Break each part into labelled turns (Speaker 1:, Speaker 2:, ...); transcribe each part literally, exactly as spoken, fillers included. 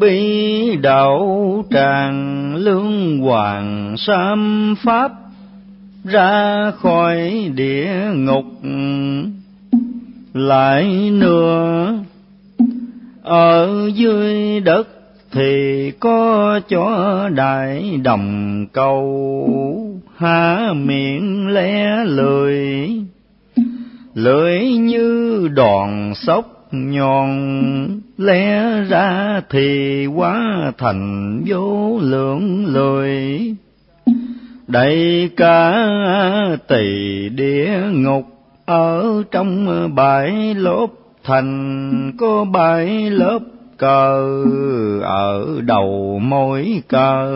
Speaker 1: bi đạo tràng lương hoàng sam pháp, ra khỏi địa ngục lại nữa. Ở dưới đất thì có chó đại đồng câu, há miệng lé lưỡi, lưỡi như đòn sóc nhọn, lé ra thì hóa thành vô lượng lưỡi. Đầy cả tỳ địa ngục ở trong bãi lốp thành, có bãi lớp cờ ở đầu mỗi cờ.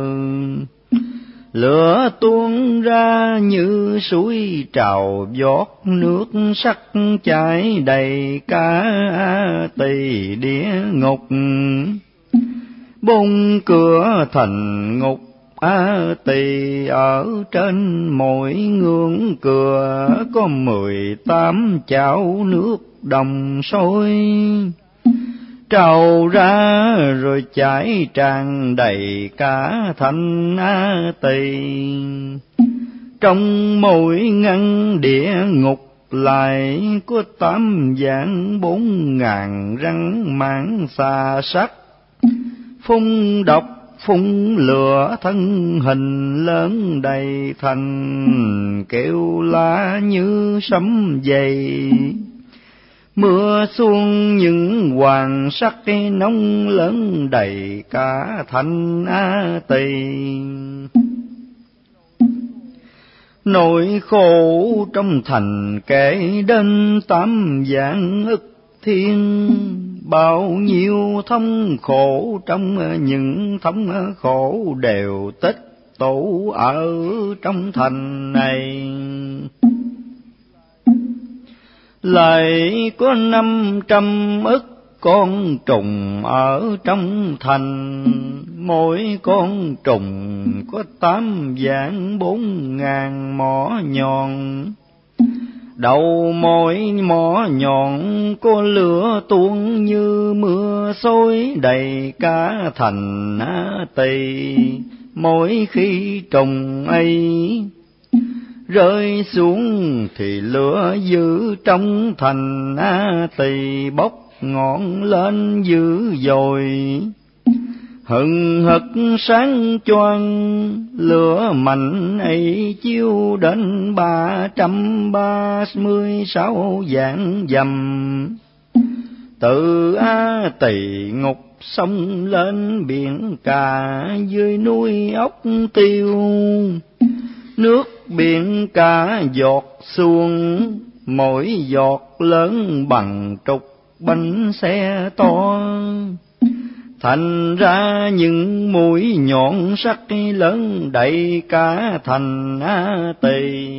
Speaker 1: Lửa tuôn ra như suối trào giọt, nước sắc chảy đầy cả tỳ địa ngục. Bốn cửa thành ngục A Tỳ ở trên mỗi ngưỡng cửa, có mười tám chảo nước đồng sôi trào ra, rồi chảy tràn đầy cả thành A Tỳ. Trong mỗi ngăn địa ngục lại có tám vạn bốn ngàn răng mãng xà sắc, phun độc phun lửa thân hình lớn đầy thành, kêu la như sấm dày. Mưa xuống những hoàng sắc nóng lớn đầy cả thành A Tỳ. Nỗi khổ trong thành kể đến tám vạn ức thiên, bao nhiêu thống khổ trong những thống khổ đều tích tụ ở trong thành này. Lại có năm trăm ức con trùng ở trong thành, mỗi con trùng có tám vạn bốn ngàn mỏ nhọn. Đầu mỗi mỏ nhọn có lửa tuôn như mưa xối đầy cả thành A Tỳ. Mỗi khi trùng ấy rơi xuống thì lửa dữ trong thành A Tỳ bốc ngọn lên dữ dội. Hừng hực sáng choang lửa mạnh ấy chiếu đến ba trăm ba mươi sáu vạn dặm. Từ A Tỳ ngục sông lên biển cả, dưới núi ốc tiêu nước biển cả giọt xuống, mỗi giọt lớn bằng trục bánh xe to. Thành ra những mũi nhọn sắc lớn đầy cả thành A Tỳ.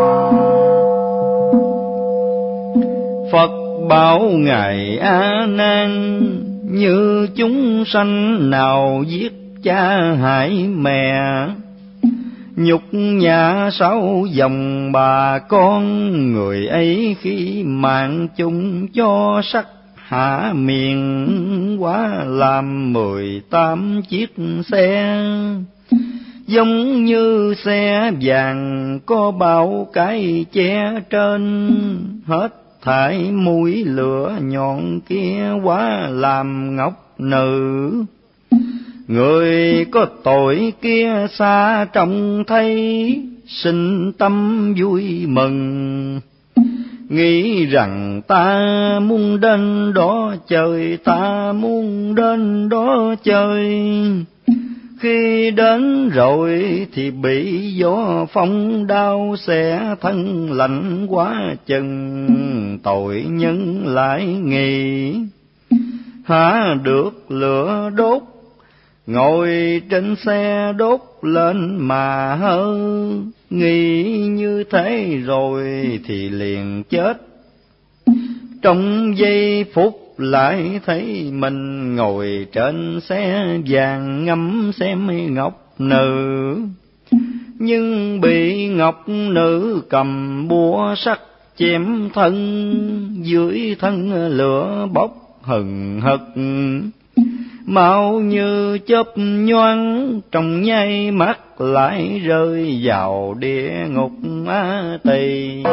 Speaker 1: Phật bảo ngài A Nan, như chúng sanh nào giết cha hại mẹ, nhục nhã sáu dòng bà con, người ấy khi mạng chung cho sắc hạ miệng quá làm mười tám chiếc xe. Giống như xe vàng có bao cái che trên, hết thải mũi lửa nhọn kia quá làm ngọc nữ. Người có tội kia xa trông thấy, sinh tâm vui mừng, nghĩ rằng ta muốn đến đó chơi, ta muốn đến đó chơi. Khi đến rồi thì bị gió phong đau xẻ thân lạnh quá chừng, tội nhân lại nghĩ há được lửa đốt, ngồi trên xe đốt lên mà hơ. Nghĩ như thế rồi thì liền chết, trong giây phút lại thấy mình ngồi trên xe vàng ngắm xem ngọc nữ. Nhưng bị ngọc nữ cầm búa sắt chém thân, dưới thân lửa bốc hừng hực. mau như chớp nhoáng, trong nháy mắt lại rơi vào địa ngục Á Tỳ.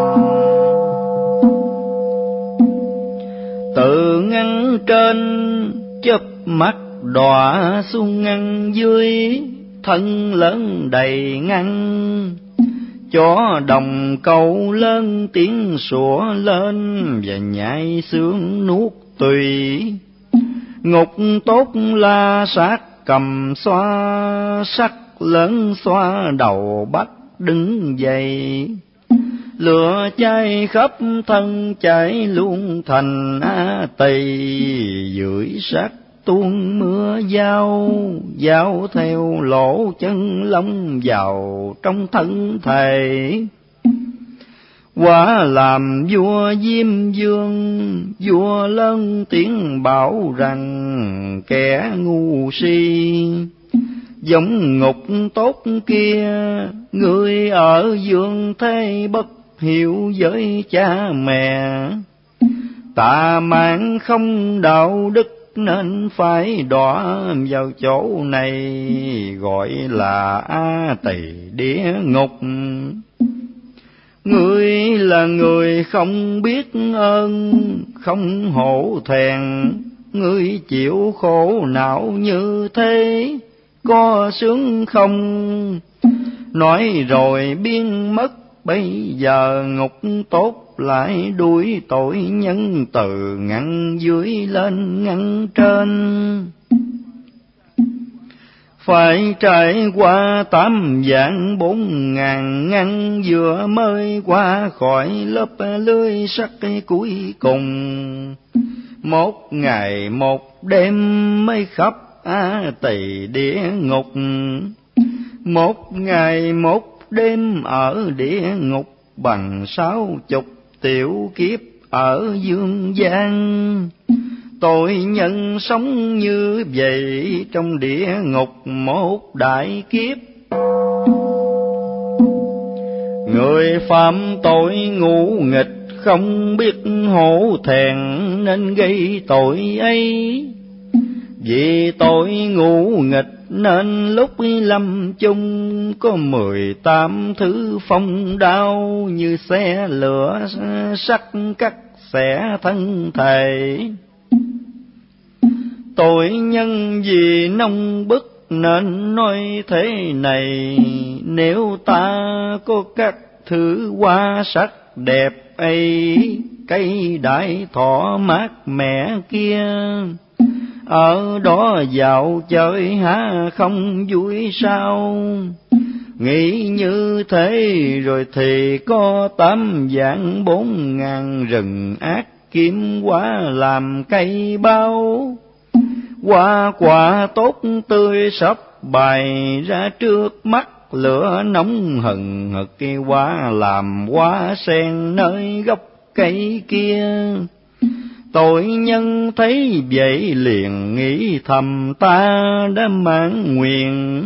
Speaker 1: Tự ngăn trên chớp mắt đọa xuống ngăn dưới, thân lớn đầy ngăn. Chó đồng câu lớn tiếng sủa lên, và nhai xương nuốt tùy. Ngục tốt la sát cầm xoa, sắc lớn xoa đầu bắt đứng dậy. Lửa cháy khắp thân chảy luôn thành Á Tỳ, dưới sắc tuôn mưa dao, dao theo lỗ chân lông vào trong thân thể. Quả làm vua Diêm Vương, vua lớn tiếng bảo rằng kẻ ngu si. Giống ngục tốt kia, người ở dương thế bất hiểu với cha mẹ. Tà mạn không đạo đức nên phải đọa vào chỗ này, gọi là A Tỳ địa ngục. Ngươi là người không biết ơn, không hổ thẹn, ngươi chịu khổ não như thế, có sướng không? Nói rồi biến mất, bây giờ ngục tốt lại đuổi tội nhân từ ngăn dưới lên ngăn trên. Phải trải qua tám vạn bốn ngàn ngăn, vừa mới qua khỏi lớp lưới sắt cuối cùng. Một ngày một đêm mới khắp Á Tỳ địa ngục, một ngày một đêm ở địa ngục bằng sáu chục tiểu kiếp ở dương gian. Tội nhân sống như vậy trong địa ngục một đại kiếp. Người phạm tội ngu nghịch không biết hổ thẹn nên gây tội ấy. Vì tội ngu nghịch nên lúc lâm chung có mười tám thứ phong đao, như xe lửa sắt cắt xẻ thân thể. Tội nhân vì nông bức nên nói thế này, nếu ta có các thứ hoa sắc đẹp ấy, cây đại thọ mát mẻ kia, ở đó dạo chơi há không vui sao? Nghĩ như thế rồi thì có tám vạn bốn ngàn rừng ác kiếm quá làm cây bao. Hoa quả tốt tươi sắp bày ra trước mắt, lửa nóng hừng hực hoa làm hoa sen nơi gốc cây kia. Tội nhân thấy vậy liền nghĩ thầm ta đã mãn nguyện.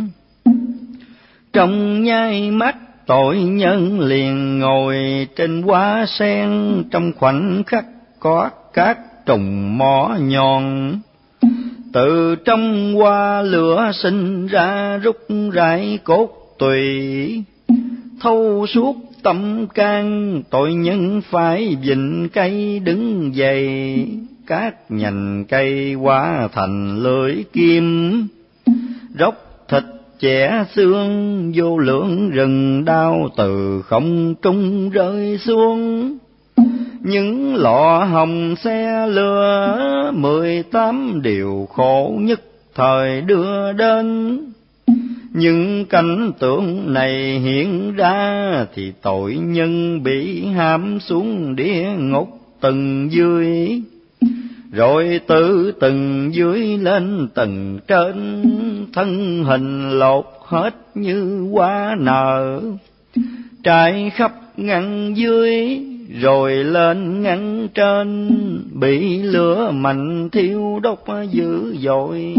Speaker 1: Trong nháy mắt tội nhân liền ngồi trên hoa sen, trong khoảnh khắc có các trùng mỏ nhọn. Từ trong hoa lửa sinh ra rút rải cốt tùy, thâu suốt tâm can. Tội nhân phải vịnh cây đứng dậy, các nhành cây hóa thành lưỡi kim. Róc thịt chẻ xương, vô lượng rừng đao từ không trung rơi xuống. Những lọ hồng xe lửa mười tám điều khổ nhất thời đưa đến. Những cảnh tượng này hiện ra thì tội nhân bị hãm xuống địa ngục tầng dưới, rồi từ tầng dưới lên tầng trên, thân hình lột hết như hoa nở, trải khắp ngăn dưới rồi lên ngăn trên, bị lửa mạnh thiêu đốt dữ dội.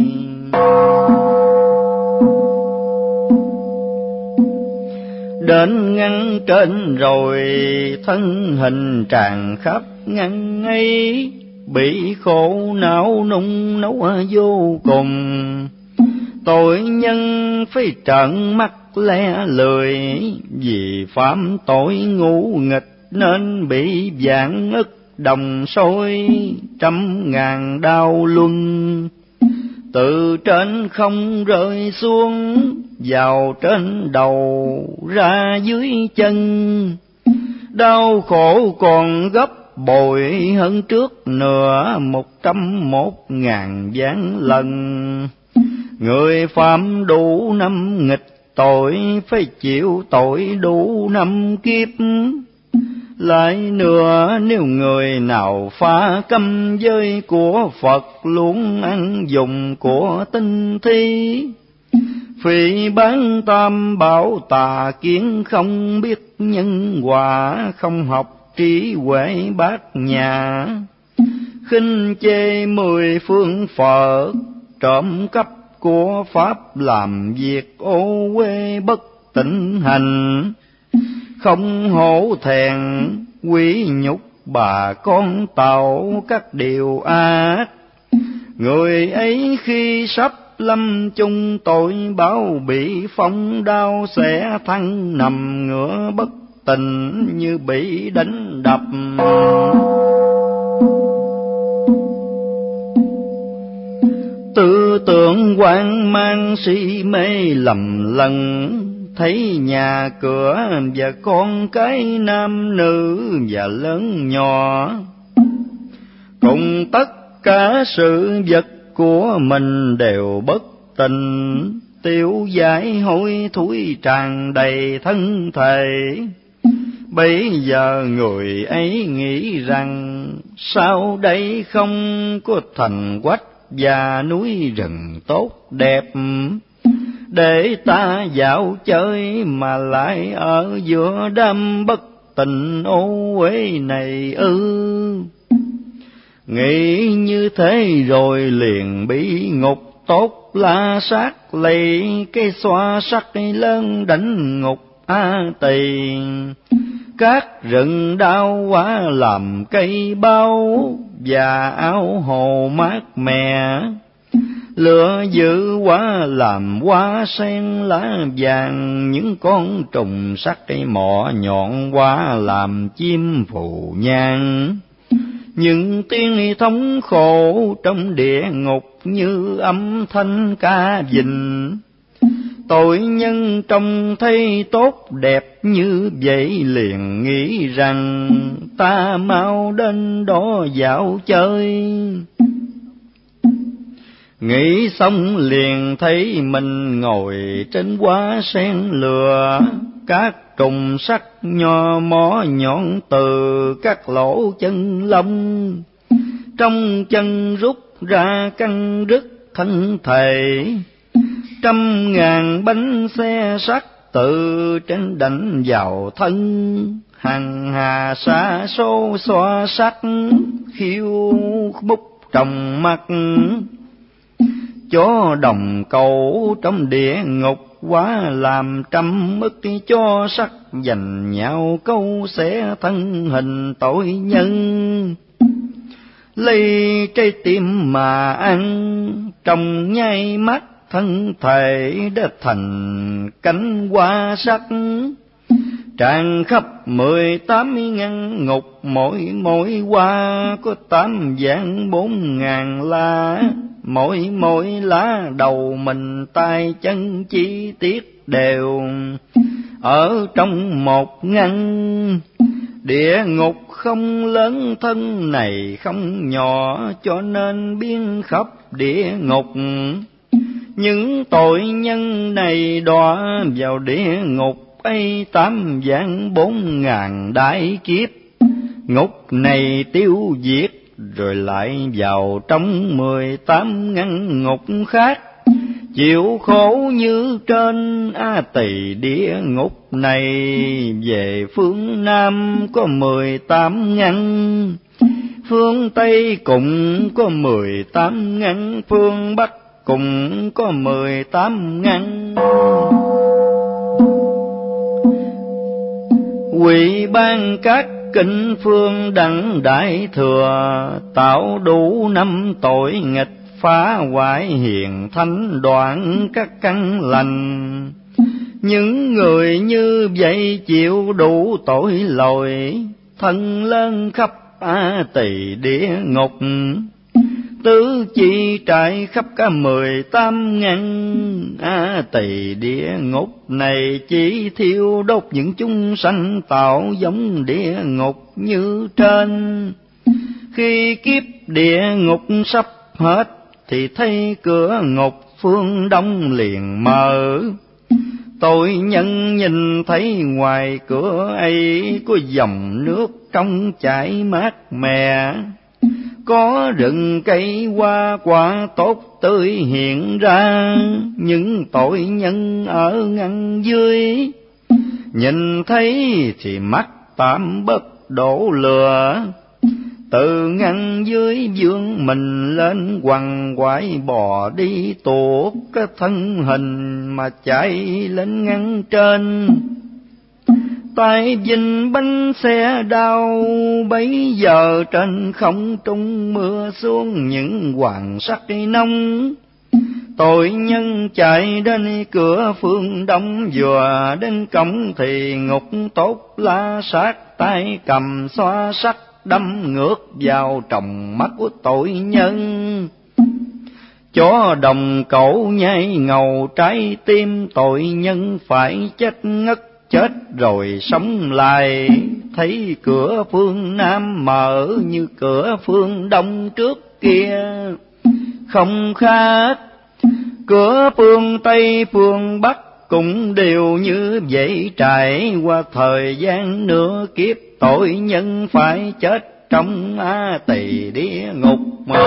Speaker 1: Đến ngăn trên rồi thân hình tràn khắp ngăn ấy, bị khổ não nung nấu vô cùng. Tội nhân phải trợn mắt le lười, vì phạm tội ngu nghịch nên bị vạn ức đồng sôi, trăm ngàn đau luân. Từ trên không rơi xuống, vào trên đầu ra dưới chân. Đau khổ còn gấp bội hơn trước nữa một trăm một ngàn vạn lần. Người phạm đủ năm nghịch tội, phải chịu tội đủ năm kiếp. Lại nữa, nếu người nào phá cấm giới của Phật, luôn ăn dùng của tinh thi, phỉ bán tam bảo tà kiến, không biết nhân quả, không học trí huệ bát nhã, khinh chê mười phương Phật, trộm cắp của Pháp, làm việc ô uế bất tịnh hành, không hổ thẹn quý nhục bà con tạo các điều ác. Người ấy khi sắp lâm chung tội báo, bị phong đao sẽ thăng nằm ngửa bất tỉnh, như bị đánh đập. Tư tưởng hoang mang si mê lầm lẫn, thấy nhà cửa và con cái nam nữ và lớn nhỏ, cùng tất cả sự vật của mình đều bất tịnh, tiêu giải hôi thối tràn đầy thân thể. Bây giờ người ấy nghĩ rằng sau đây không có thành quách và núi rừng tốt đẹp để ta dạo chơi, mà lại ở giữa đám bất tịnh ô uế này ư? Nghĩ như thế rồi liền bị ngục tốt la sát, lấy cái xoa sắc lớn đánh ngục A Tỳ. Các rừng đao quá làm cây bao, và áo hồ mát mẻ, lửa dữ quá làm hoa sen lá vàng. Những con trùng sắt cây mỏ nhọn quá làm chim phù nhang. Những tiếng thống khổ trong địa ngục như âm thanh ca dình. Tội nhân trông thấy tốt đẹp như vậy liền nghĩ rằng ta mau đến đó dạo chơi. Nghĩ xong liền thấy mình ngồi trên hoa sen lửa, các trùng sắt nho mó nhọn từ các lỗ chân lông, trong chân rút ra căng đứt thân thể. Trăm ngàn bánh xe sắt từ trên đánh vào thân, hằng hà xa số xoa sắt khiêu bút trong mắt. Chó đồng cẩu trong địa ngục quá làm trăm ức chó sắt, giành nhau câu xé thân hình tội nhân. Lấy trái tim mà ăn, trong nháy mắt thân thể đã thành cánh hoa sắt. Tràn khắp mười tám ngăn ngục, mỗi mỗi hoa có tám vạn bốn ngàn lá. Mỗi mỗi lá đầu mình tay chân chi tiết đều ở trong một ngăn. Địa ngục không lớn, thân này không nhỏ, cho nên biến khắp địa ngục. Những tội nhân này đọa vào địa ngục ấy tám vạn bốn ngàn đại kiếp. Ngục này tiêu diệt rồi lại vào trong mười tám ngăn ngục khác, chịu khổ như trên A Tỳ. Địa ngục này về phương Nam có mười tám ngăn, phương Tây cũng có mười tám ngăn, phương Bắc cũng có mười tám ngăn. Quỷ ban các kinh phương đặng đại thừa, tạo đủ năm tội nghịch, phá hoại hiền thánh, đoạn các căn lành. Những người như vậy chịu đủ tội lỗi, thân lên khắp A Tỳ địa ngục. Tứ chi trải khắp cả mười tám ngàn A Tỳ địa ngục này, chỉ thiêu đốt những chúng sanh tạo giống địa ngục như trên. Khi kiếp địa ngục sắp hết, thì thấy cửa ngục phương đông liền mở. Tội nhân nhìn thấy ngoài cửa ấy, có dòng nước trong chảy mát mẻ, có rừng cây hoa quả tốt tươi hiện ra. Những tội nhân ở ngăn dưới, nhìn thấy thì mắt tạm bất đổ lửa. Từ ngăn dưới vươn mình lên, quằn quại bò đi tuột cái thân hình mà chạy lên ngăn trên. Tay vinh bánh xe đau, bấy giờ trên không trung mưa xuống những hoàng sắc nông. Tội nhân chạy đến cửa phương đông, vừa đến cổng thì ngục tốt la sát, tay cầm xoa sắt đâm ngược vào tròng mắt của tội nhân. Chó đồng cổ nhai ngầu trái tim, tội nhân phải chết ngất, chết rồi sống lại. Thấy cửa phương Nam mở như cửa phương Đông trước kia không khác, cửa phương Tây phương Bắc cũng đều như vậy. Trải qua thời gian nửa kiếp, tội nhân phải chết trong A Tỳ địa ngục mà.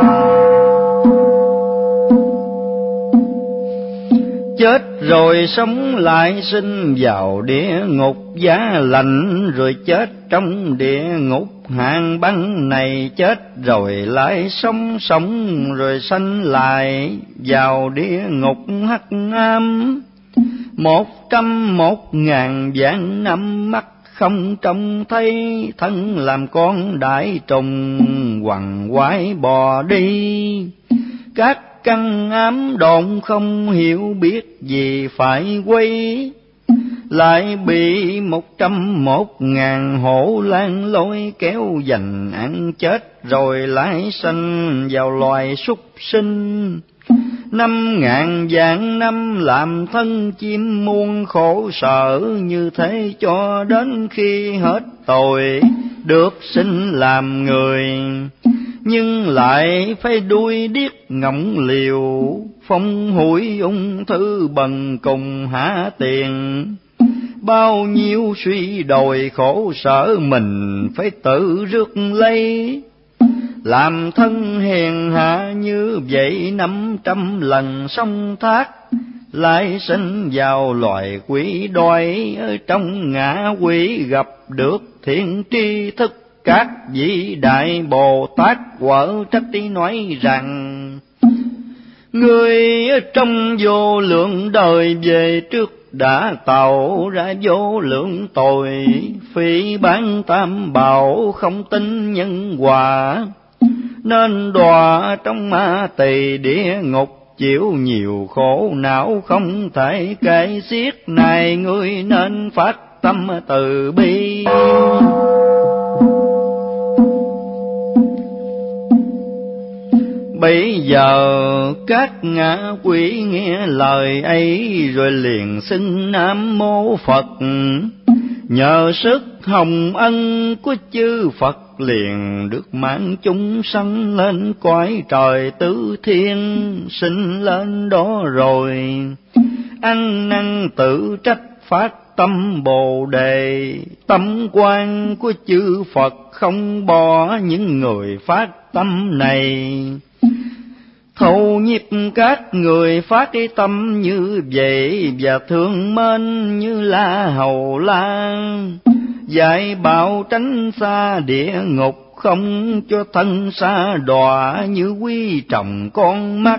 Speaker 1: Chết rồi sống lại, sinh vào địa ngục giá lạnh, rồi chết trong địa ngục hàn băng này. Chết rồi lại sống, sống rồi sanh lại vào địa ngục hắc ám. Một trăm một ngàn vạn năm mắt không trông thấy, thân làm con đại trùng quằn quại bò đi. Các căn ám độn không hiểu biết gì phải quay, lại bị một trăm một ngàn hổ lan lôi kéo giành ăn. Chết rồi lại sanh vào loài súc sinh. Năm ngàn vạn năm làm thân chim muôn khổ sở, như thế cho đến khi hết tội được sinh làm người. Nhưng lại phải đuôi điếc ngọng liều, phong hủi ung thư bần cùng hả tiền. Bao nhiêu suy đồi khổ sở mình phải tự rước lấy, làm thân hèn hạ như vậy năm trăm lần sông thác. Lại sinh vào loài quỷ đói, ở trong ngã quỷ gặp được thiện tri thức. Các vị đại Bồ Tát quở trách đi nói rằng, người trong vô lượng đời về trước đã tạo ra vô lượng tội, phỉ báng tam bảo không tin nhân quả, nên đọa trong Ma Tỳ địa ngục chịu nhiều khổ não không thể kể xiết. Này ngươi nên phát tâm từ bi, bây giờ các ngã quỷ nghe lời ấy, rồi liền xin Nam Mô Phật. Nhờ sức hồng ân của chư Phật, liền được mang chúng sanh lên cõi trời tứ thiên. Sinh lên đó rồi ăn năn tự trách, phát tâm Bồ Đề. Tâm quan của chư Phật không bỏ những người phát tâm này. Thâu nhiếp các người phát cái tâm như vậy, và thương mến như La Hầu La. Dạy bảo tránh xa địa ngục, không cho thân xa đọa như quý trọng con mắt.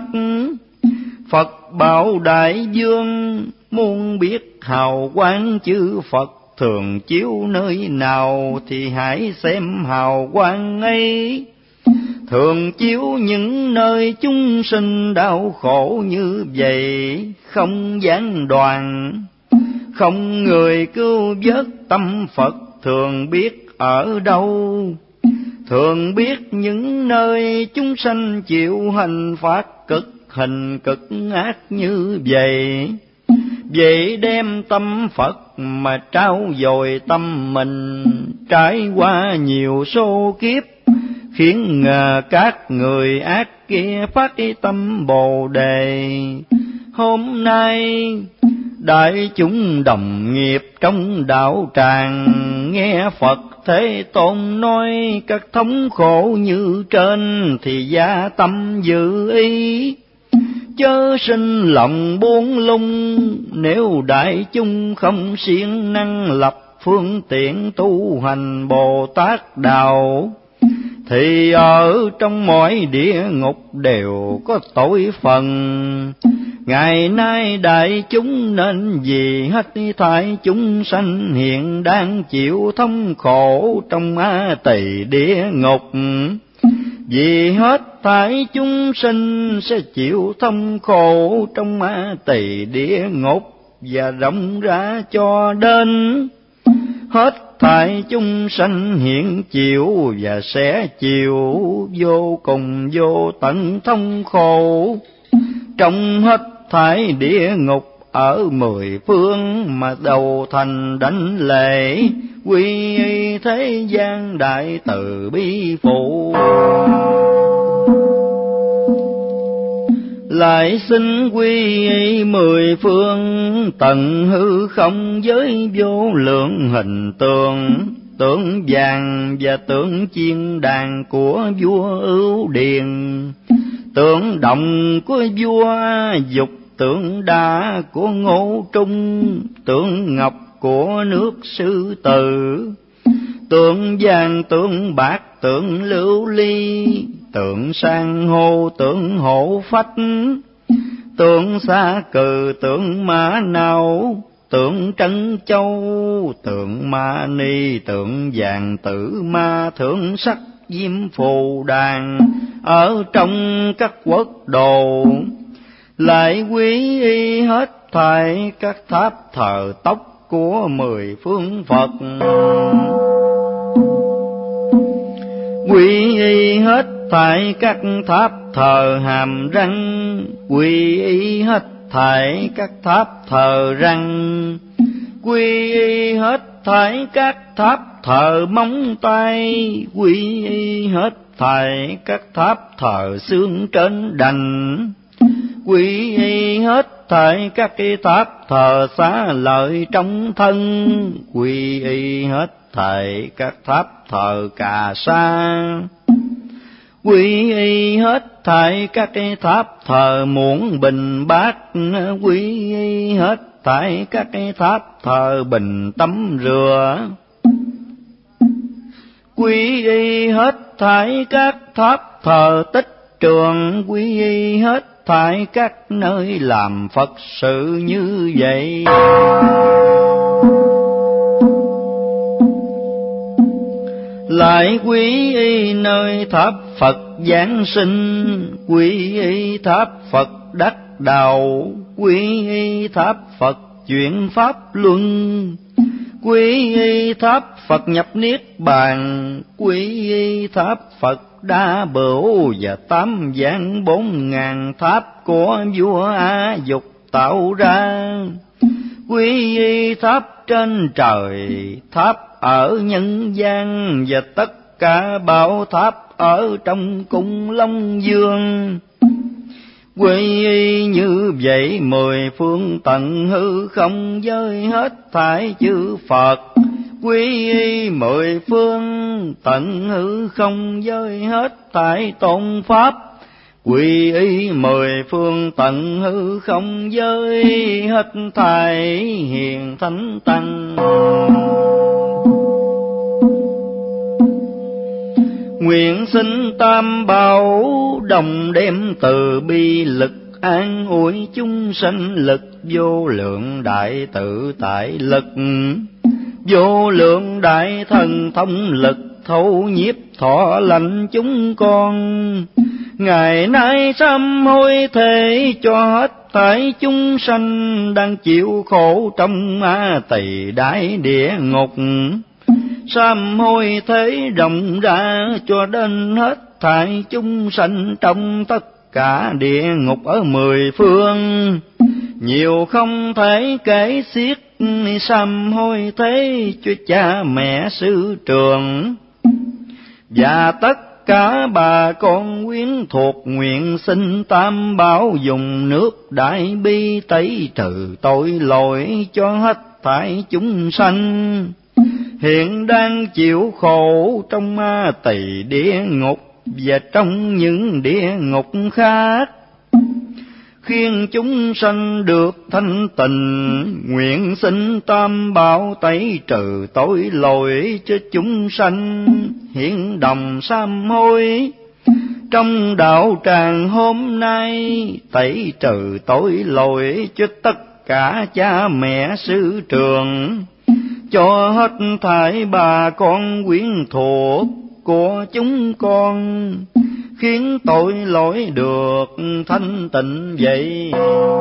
Speaker 1: Phật bảo đại dương, muốn biết hào quang chư Phật thường chiếu nơi nào, thì hãy xem hào quang ấy. Thường chiếu những nơi chúng sinh đau khổ như vậy, không gián đoạn, không người cứu vớt. Tâm Phật thường biết ở đâu, thường biết những nơi chúng sanh chịu hành phạt cực hình cực ác như vậy. Vậy đem tâm Phật mà trao dồi tâm mình, trải qua nhiều số kiếp, khiến các người ác kia phát tâm Bồ Đề. Hôm nay đại chúng đồng nghiệp trong đạo tràng, nghe Phật Thế Tôn nói các thống khổ như trên, thì gia tâm dự ý, chớ sinh lòng buông lung. Nếu đại chúng không siêng năng lập phương tiện tu hành Bồ Tát đạo, thì ở trong mọi địa ngục đều có tội phần. Ngày nay đại chúng nên vì hết thảy chúng sanh hiện đang chịu thống khổ trong A Tỳ địa ngục. Vì hết thảy chúng sinh sẽ chịu thống khổ trong A Tỳ địa ngục, và rộng ra cho đến hết thảy chúng sanh hiện chịu và sẽ chịu vô cùng vô tận thống khổ trong hết thảy địa ngục ở mười phương, mà đầu thành đảnh lễ quy y thế gian đại từ bi phụ. Lại xin quy y mười phương tận hư không với vô lượng hình tượng, tượng vàng và tượng chiên đàn của vua Ưu Điền, tượng đồng của vua Dục, tượng đá của Ngô Trung, tượng ngọc của nước Sư Tử, tượng vàng, tượng bạc, tượng lưu ly, tượng san hô, tượng hổ phách, tượng xa cừ, tượng mã não, tượng trân châu, tượng ma ni, tượng vàng tử ma, thượng sắc diêm phù đàn ở trong các quốc đồ. Lại quý y hết thảy các tháp thờ tóc của mười phương Phật, quy y hết thảy các tháp thờ hàm răng, quy y hết thảy các tháp thờ răng, quy y hết thảy các tháp thờ móng tay, quy y hết thảy các tháp thờ xương trên đành, quy y hết thảy các cái tháp thờ xá lợi trong thân, quy y hết thảy các tháp thờ cà sa, quy y hết thảy các cái tháp thờ muỗng bình bát, quy y hết thảy các cái tháp thờ bình tắm rửa, quy y hết thảy các tháp thờ tích trường, quy y hết thảy các nơi làm Phật sự như vậy. Lại quý y nơi tháp Phật Giáng sinh, quy y tháp Phật đắc đạo, quy y tháp Phật chuyển pháp luân, quy y tháp Phật nhập niết bàn, quy y tháp Phật đa bửu và tám vạn bốn ngàn tháp của vua A Dục tạo ra, quy y tháp trên trời, tháp ở nhân gian và tất cả bảo tháp ở trong cung Long Dương. Quy y như vậy mười phương tận hư không với hết thảy chư Phật, quy y mười phương tận hư không với hết thảy tôn pháp, quy y mười phương tận hư không với hết thảy hiền thánh tăng. Nguyện xin Tam Bảo đồng đem từ bi lực an ủi chúng sanh, lực vô lượng đại tự tại lực vô lượng đại thần thông lực thấu nhiếp thọ lành chúng con. Ngày nay sám hối thể cho hết thảy chúng sanh đang chịu khổ trong A Tỳ Đại Địa Ngục. Sám hối thế rộng ra cho đến hết thảy chúng sanh trong tất cả địa ngục ở mười phương. Nhiều không thể kể xiết, sám hối thế cho cha mẹ sư trưởng và tất cả bà con quyến thuộc. Nguyện xin Tam Bảo dùng nước đại bi tẩy trừ tội lỗi cho hết thảy chúng sanh hiện đang chịu khổ trong A Tỳ Địa Ngục và trong những địa ngục khác, khiến chúng sanh được thanh tịnh. Nguyện xin Tam Bảo tẩy trừ tội lỗi cho chúng sanh hiện đồng sám hối trong đạo tràng hôm nay. Tẩy trừ tội lỗi cho tất cả cha mẹ sư trưởng, cho hết thảy bà con quyến thuộc của chúng con, khiến tội lỗi được thanh tịnh vậy.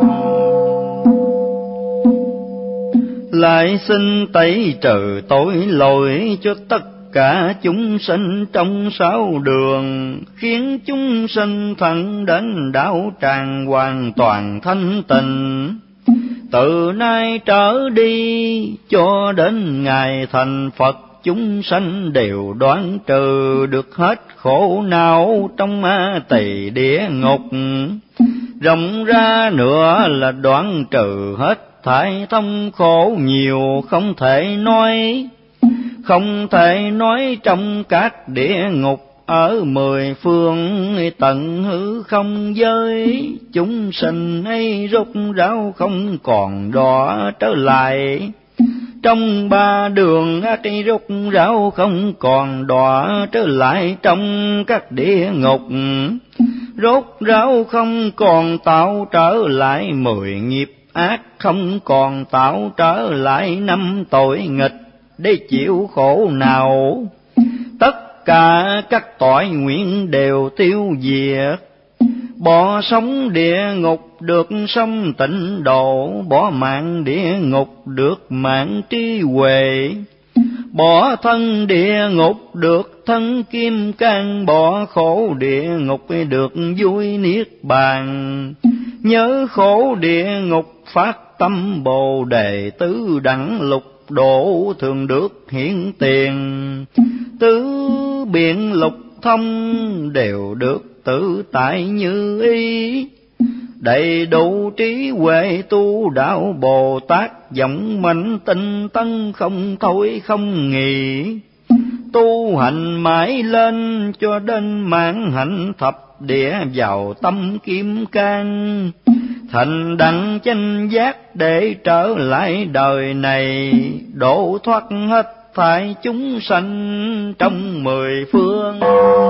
Speaker 1: Lại xin tẩy trừ tội lỗi cho tất cả chúng sinh trong sáu đường, khiến chúng sinh thẳng đến đạo tràng hoàn toàn thanh tịnh. Từ nay trở đi cho đến ngày thành Phật, chúng sanh đều đoán trừ được hết khổ não trong A Tỳ Địa Ngục. Rộng ra nữa là đoán trừ hết thảy thông khổ nhiều không thể nói, không thể nói trong các địa ngục ở mười phương tận hư không giới. Chúng sinh ấy rốt ráo không còn đọa trở lại trong ba đường ác, rốt ráo không còn đọa trở lại trong các địa ngục. Rốt ráo không còn tạo trở lại mười nghiệp ác, không còn tạo trở lại năm tội nghịch để chịu khổ nào. Tất cả các tội nguyện đều tiêu diệt, bỏ sống địa ngục được sống tịnh độ, bỏ mạng địa ngục được mạng trí huệ, bỏ thân địa ngục được thân kim cang, bỏ khổ địa ngục được vui niết bàn. Nhớ khổ địa ngục phát tâm Bồ Đề, tứ đẳng lục độ thường được hiển tiền. Tứ biện lục thông đều được tự tại như ý, đầy đủ trí huệ tu đạo Bồ Tát, vọng mạnh tinh tấn không thôi không nghỉ. Tu hành mãi lên cho đến mãn hạnh thập địa vào tâm kim cang, thành đẳng chánh giác để trở lại đời này, độ thoát hết thảy chúng sanh trong mười phương.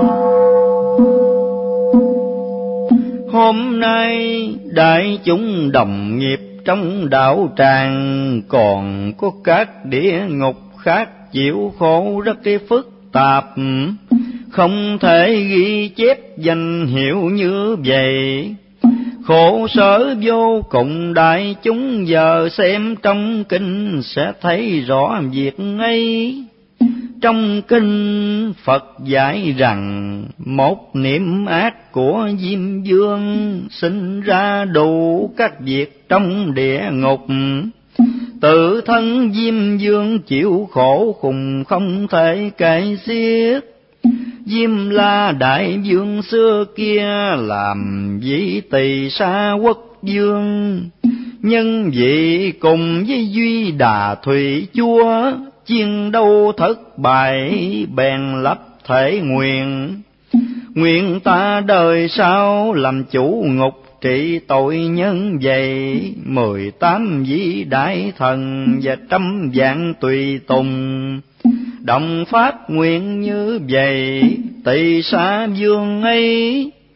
Speaker 1: Hôm nay đại chúng đồng nghiệp trong đạo tràng, còn có các địa ngục khác chịu khổ rất cái phức tạp, không thể ghi chép danh hiệu như vậy. Khổ sở vô cùng, đại chúng giờ xem trong kinh sẽ thấy rõ việc ấy. Trong kinh Phật dạy rằng, một niệm ác của Diêm Vương sinh ra đủ các việc trong địa ngục. Tự thân Diêm Vương chịu khổ khùng không thể kể xiết. Diêm La Đại Vương xưa kia làm vị Tỳ Sa Quốc vương, nhân vị cùng với Duy Đà Thủy Chúa, chiến đấu thất bại bèn lập thể nguyện. Nguyện ta đời sau làm chủ ngục trị tội nhân vậy, mười tám vị đại thần và trăm vạn tùy tùng. Đồng phát nguyện như vậy, Tỳ Sa vương ấy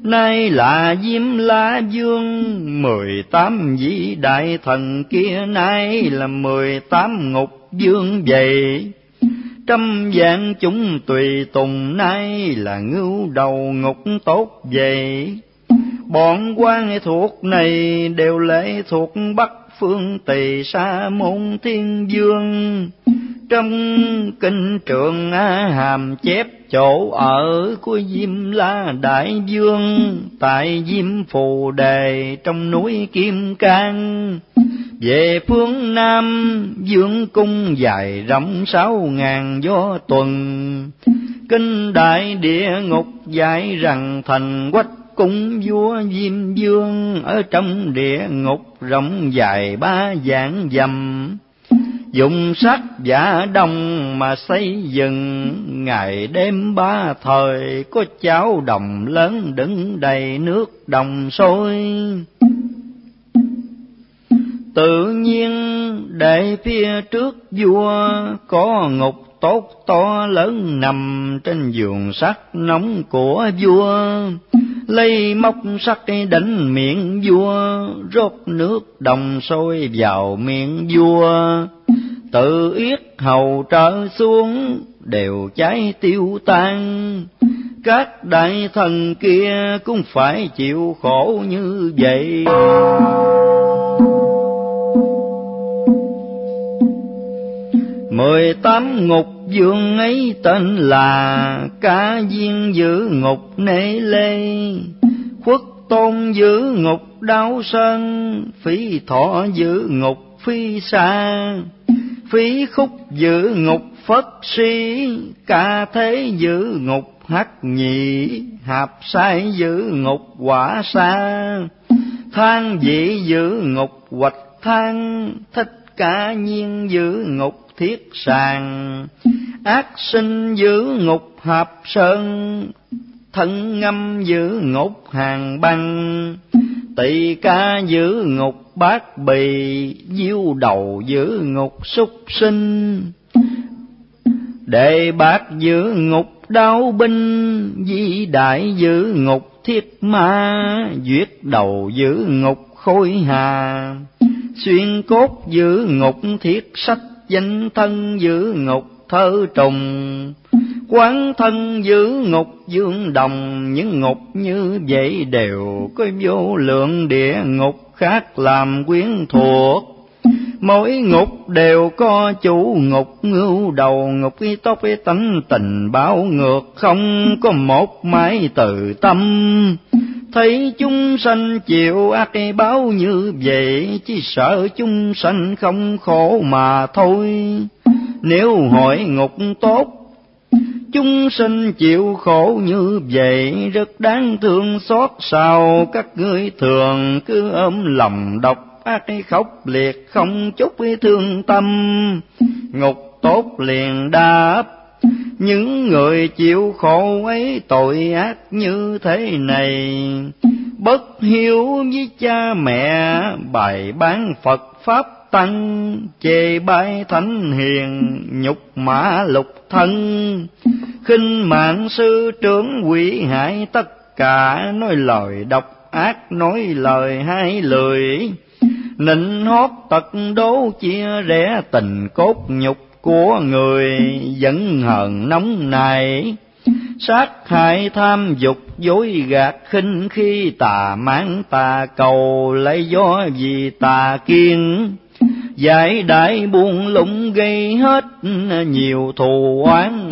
Speaker 1: nay là Diêm La Vương. Mười tám vị đại thần kia nay là mười tám ngục vương vậy. Trăm vạn chúng tùy tùng nay là ngưu đầu ngục tốt vậy. Bọn quan thuộc này đều lệ thuộc Bắc Phương Tỳ Sa Môn Thiên Vương. Trong kinh Trường A Hàm chép chỗ ở của Diêm La Đại Vương tại Diêm Phù Đề trong núi Kim Cang. Về phương Nam vương cung dài rộng sáu ngàn do tuần. Kinh Đại Địa Ngục dạy rằng thành Quách cung vua Diêm Vương ở trong địa ngục rộng dài ba vạn dặm. Dùng sắt giả đồng mà xây dựng, ngày đêm ba thời có chảo đồng lớn đứng đầy nước đồng sôi. Tự nhiên để phía trước vua có ngục tốt to lớn nằm trên giường sắt nóng của vua. Lấy móc sắt đánh miệng vua, rót nước đồng sôi vào miệng vua. Tự yết hầu trở xuống đều cháy tiêu tan. Các đại thần kia cũng phải chịu khổ như vậy. Mười tám ngục vương ấy tên là Ca Viên Giữ Ngục Nê Lê, Khuất Tôn Giữ Ngục Đáo Sơn, Phí Thọ Giữ Ngục Phi Sa, Phí Khúc Giữ Ngục Phất Si, Ca Thế Giữ Ngục Hắc Nhị, Hạp Sai Giữ Ngục Quả Sa, Than Dị Giữ Ngục Hoạch Than, Thích Ca Nhiên Giữ Ngục Thiết Sàng, Ác Sinh Giữ Ngục Hạp Sơn, Thân Ngâm Giữ Ngục Hàng Băng, Tỳ Ca Giữ Ngục Bát Bì, Diêu Đầu Giữ Ngục Súc Sinh, Đệ Bát Giữ Ngục Đao Binh, Di Đại Giữ Ngục Thiết Ma, Duyết Đầu Giữ Ngục Khôi Hà, Xuyên Cốt Giữ Ngục Thiết Sách, Danh Thân Giữ Ngục Thơ Trùng, Quán Thân Giữ Ngục Dương Đồng. Những ngục như vậy đều có vô lượng địa ngục khác làm quyến thuộc. Mỗi ngục đều có chủ ngục, ngưu đầu ngục y tóc y tánh tình báo ngược, không có một mái từ tâm. Thấy chúng sanh chịu ác báo như vậy, chỉ sợ chúng sanh không khổ mà thôi. Nếu hội ngục tốt, chúng sinh chịu khổ như vậy, rất đáng thương xót sao. Các ngươi thường cứ ôm lòng độc ác khốc liệt, không chút thương tâm. Ngục tốt liền đáp, những người chịu khổ ấy tội ác như thế này, bất hiếu với cha mẹ, bày bán Phật Pháp Tăng, chê bai thánh hiền, nhục mã lục thân, khinh mạng sư trưởng, quỷ hại tất cả, nói lời độc ác, nói lời hai lười, nịnh hót tật đố, chia rẽ tình cốt nhục của người, giận hờn nóng nảy, sát hại tham dục, dối gạt khinh khi, tà mãn tà cầu, lấy do vì tà kiên, giải đại buông lũng, gây hết nhiều thù oán.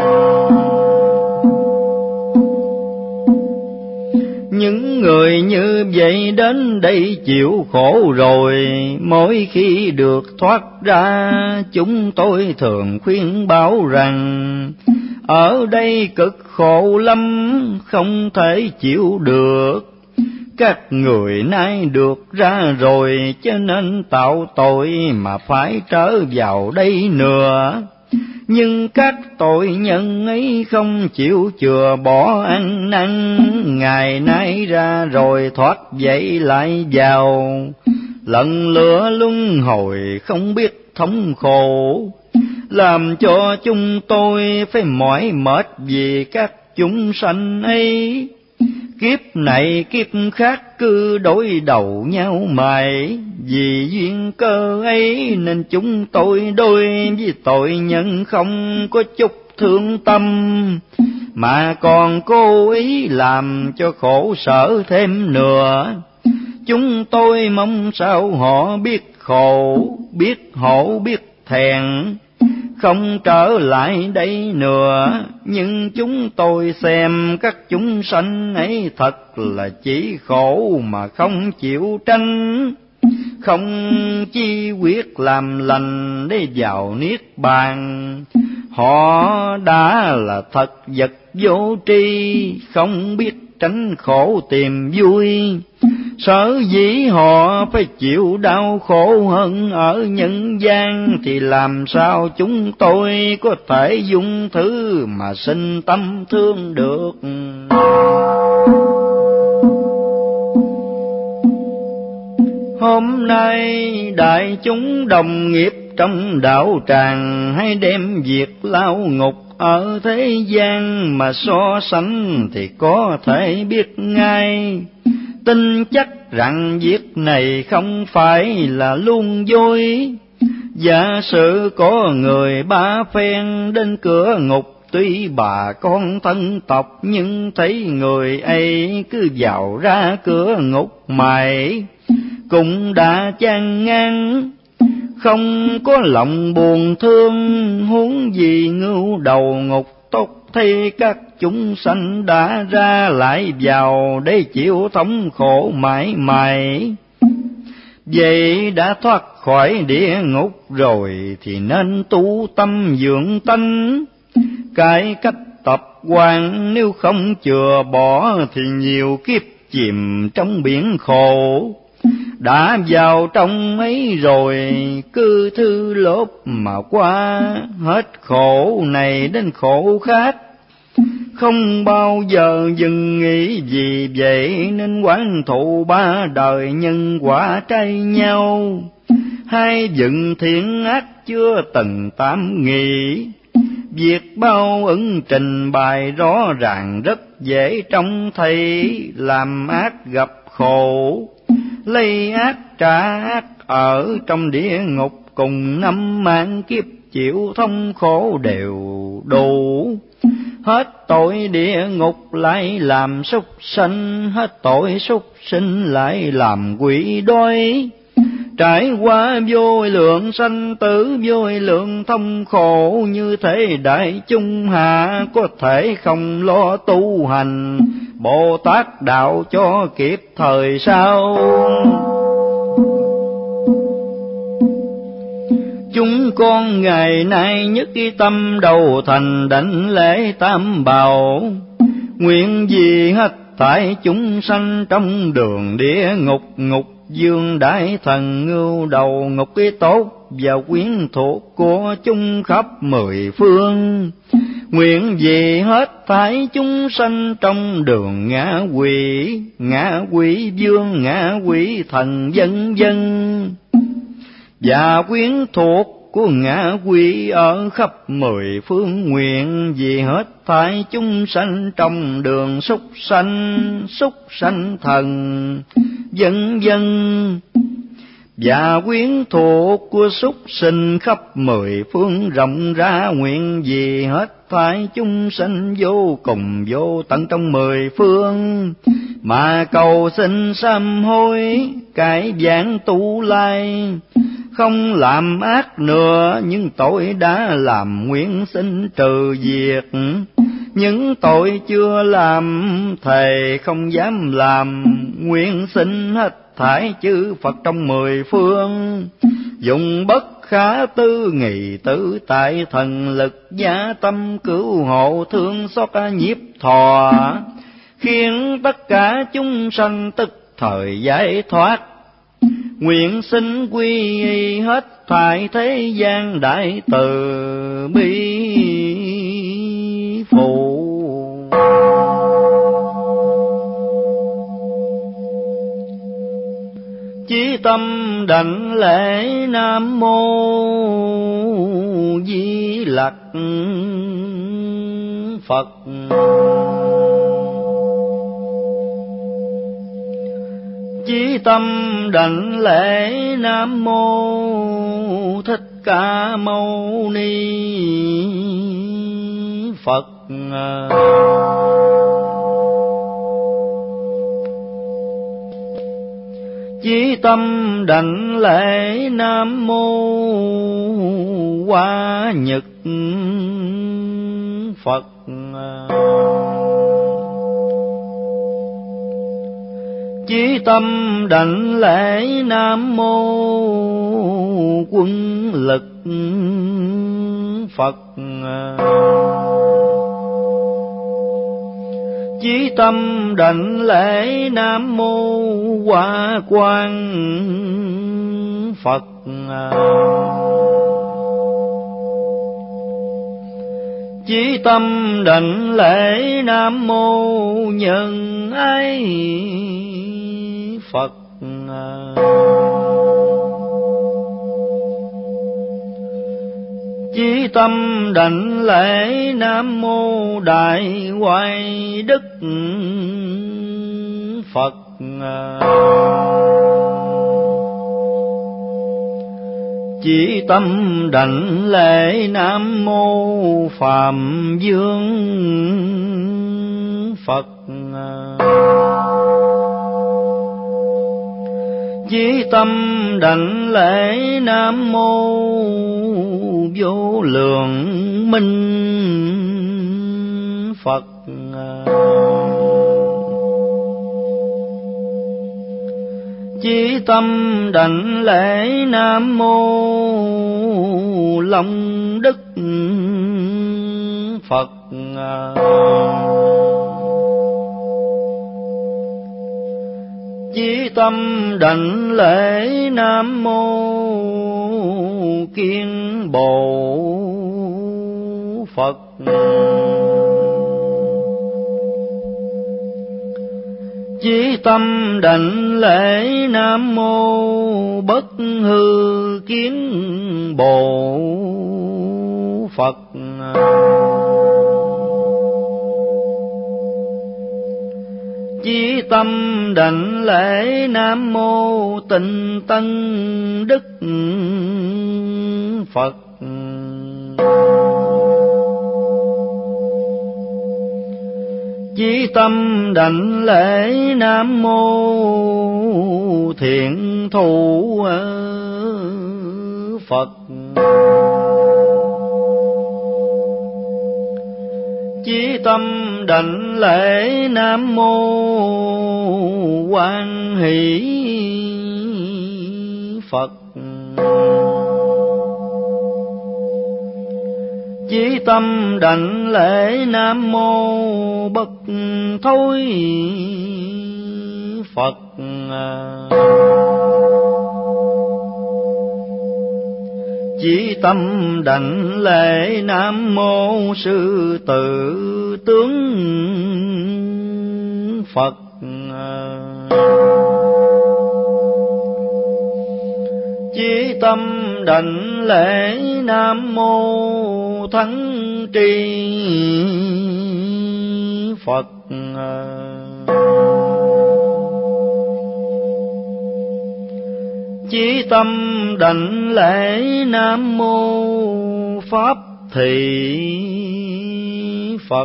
Speaker 1: Những người như vậy đến đây chịu khổ rồi, mỗi khi được thoát ra, chúng tôi thường khuyên bảo rằng ở đây cực khổ lắm, không thể chịu được. Các người nay được ra rồi, cho nên tạo tội mà phải trở vào đây nữa. Nhưng các tội nhân ấy không chịu chừa bỏ ăn năn, ngày nay ra rồi thoát dậy lại vào, lần lửa luân hồi không biết thống khổ, làm cho chúng tôi phải mỏi mệt vì các chúng sanh ấy. Kiếp này kiếp khác cứ đối đầu nhau mãi, vì duyên cơ ấy nên chúng tôi đôi với tội nhân không có chút thương tâm, mà còn cố ý làm cho khổ sở thêm nữa. Chúng tôi mong sao họ biết khổ, biết hổ, biết thẹn, không trở lại đây nữa. Nhưng chúng tôi xem các chúng sanh ấy thật là chỉ khổ mà không chịu tranh, không chi quyết làm lành để vào niết bàn. Họ đã là thật vật vô tri, không biết tránh khổ tìm vui. Sở dĩ họ phải chịu đau khổ hơn ở nhân gian, thì làm sao chúng tôi có thể dung thứ mà sinh tâm thương được. Hôm nay đại chúng đồng nghiệp trong đạo tràng, hãy đem việc lao ngục ở thế gian mà so sánh thì có thể biết ngay. Tin chắc rằng việc này không phải là luôn dối. Giả sử có người ba phen đến cửa ngục, tuy bà con thân tộc nhưng thấy người ấy cứ vào ra cửa ngục mãi, cũng đã chán ngán, không có lòng buồn thương. Huống gì ngưu đầu ngục tốt thay các chúng sanh đã ra lại vào để chịu thống khổ mãi mãi. Vậy đã thoát khỏi địa ngục rồi thì nên tu tâm dưỡng tánh, cải cách tập quán, nếu không chừa bỏ thì nhiều kiếp chìm trong biển khổ. Đã vào trong ấy rồi cứ thư lốp mà qua, hết khổ này đến khổ khác, không bao giờ dừng nghĩ. Vì vậy nên quán thụ ba đời nhân quả trái nhau, hai dựng thiện ác chưa từng tám nghĩ. Việc báo ứng trình bày rõ ràng rất dễ trông thấy, làm ác gặp khổ, lấy ác trả ác ở trong địa ngục, cùng năm mạng kiếp chịu thống khổ đều đủ. Hết tội địa ngục lại làm súc sanh, hết tội súc sinh lại làm quỷ đói. Trải qua vô lượng sanh tử, vô lượng thống khổ, như thế đại chúng hạ có thể không lo tu hành Bồ Tát đạo cho kịp thời sao. Chúng con ngày nay nhất ý tâm đầu thành đảnh lễ tam bảo, nguyện gì hết thảy chúng sanh trong đường địa ngục, ngục dương đại thần ngưu đầu ngục cái tốt và quyến thuộc của chúng khắp mười phương. Nguyện gì hết thảy chúng sanh trong đường ngã quỷ, ngã quỷ vương, ngã quỷ thần vân vân, và quyến thuộc của ngã quỷ ở khắp mười phương. Nguyện vì hết thảy chúng sanh trong đường súc sanh, súc sanh thần vân vân, và quyến thuộc của súc sinh khắp mười phương rộng ra. Nguyện vì hết thảy chúng sanh vô cùng vô tận trong mười phương, mà cầu xin sám hối cải giảng tu lai, không làm ác nữa những tội đã làm. Nguyện xin trừ diệt những tội chưa làm, thề không dám làm. Nguyện xin hết thảy chư Phật trong mười phương, dùng bất khả tư nghị tử tại thần lực, giá tâm cứu hộ thương xót nhiếp thọ, khiến tất cả chúng sanh tức thời giải thoát. Nguyện xin quy y hết thảy thế gian đại từ bi phụ. Chí tâm đảnh lễ Nam Mô Di Lặc Phật. Chí tâm đảnh lễ Nam Mô Thích Ca Mâu Ni Phật. Chí tâm đảnh lễ Nam Mô Hoa Nhật Phật. Chí tâm đảnh lễ Nam Mô Quân Lực Phật. Chí tâm đảnh lễ Nam Mô Hoa Quang Phật. Chí tâm đảnh lễ Nam Mô Nhân Ái Phật. Chí tâm đảnh lễ Nam Mô Đại Hoài Đức Phật. Chí tâm đảnh lễ Nam Mô Phạm Dương Phật. Chí tâm đảnh lễ Nam Mô Vô Lượng Minh Phật. Chí tâm đảnh lễ Nam Mô Long Đức Phật. Chí tâm đảnh lễ Nam Mô Kiên Bộ Phật. Chí tâm đảnh lễ Nam Mô Bất Hư Kiến Bộ Phật. Chí tâm đảnh lễ Nam Mô Tịnh Tân Đức Phật. Chí tâm đảnh lễ Nam Mô Thiện Thủ Phật. Chí tâm đảnh lễ Nam Mô Quan Hỷ Phật. Chí tâm đảnh lễ Nam Mô Bất Thối Phật. Chí tâm đảnh lễ Nam Mô Sư Tử Tướng Phật. Chí tâm đảnh lễ Nam Mô Thắng Tri Phật. Chí tâm đảnh lễ Nam Mô Pháp Thị Phật.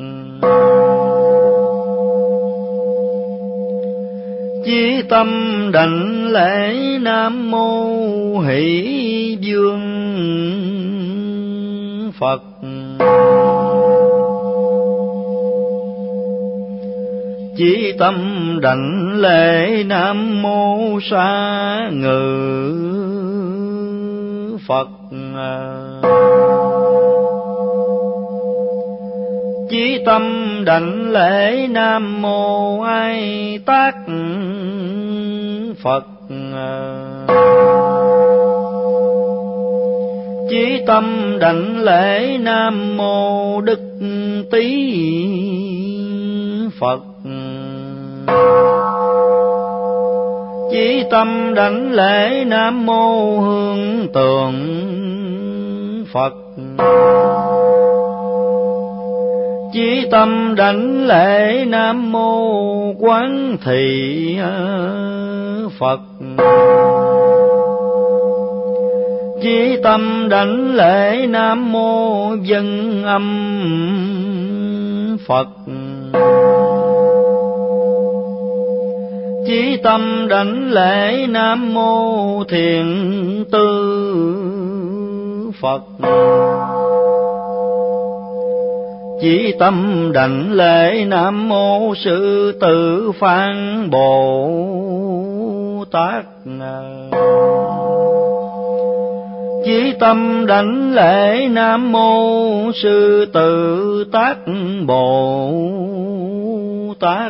Speaker 1: Chí tâm đảnh lễ Nam Mô Hỷ Dương Phật. Chí tâm đảnh lễ Nam Mô Sa Ngự Phật. Chí tâm đảnh lễ Nam Mô Ai Tác Phật. Chí tâm đảnh lễ Nam Mô Đức Tý Phật. Chí tâm đảnh lễ Nam Mô Hương Tượng Phật. Chí tâm đảnh lễ Nam Mô Quán Thị Phật. Chí tâm đảnh lễ Nam Mô Dân Âm Phật. Chí tâm đảnh lễ Nam Mô Thiện Tư Phật. Chí tâm đảnh lễ Nam Mô Sư Tử Phan Bồ Tát. Chí tâm đảnh lễ Nam Mô Sư Tự Tác Bồ Tát.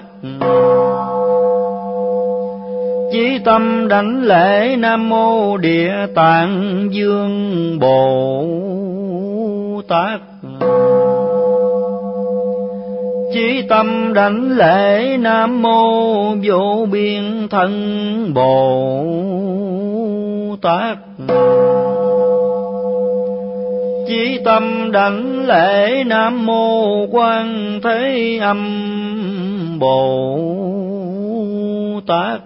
Speaker 1: Chí tâm đảnh lễ Nam Mô Địa Tạng Dương Bồ Tát. Chí tâm đảnh lễ Nam Mô Vô Biên Thân Bồ Tát. Chí tâm đảnh lễ Nam Mô Quan Thế Âm Bồ Tát.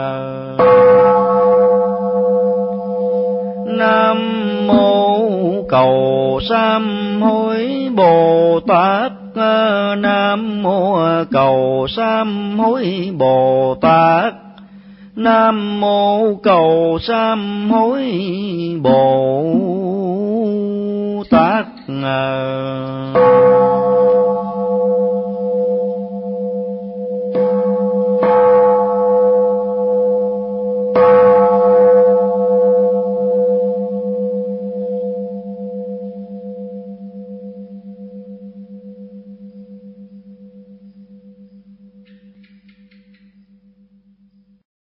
Speaker 1: Nam Mô Cầu Sám Hối Bồ Tát. Nam Mô Cầu Sám Hối Bồ Tát. Nam Mô Cầu Sám Hối Bồ Tát.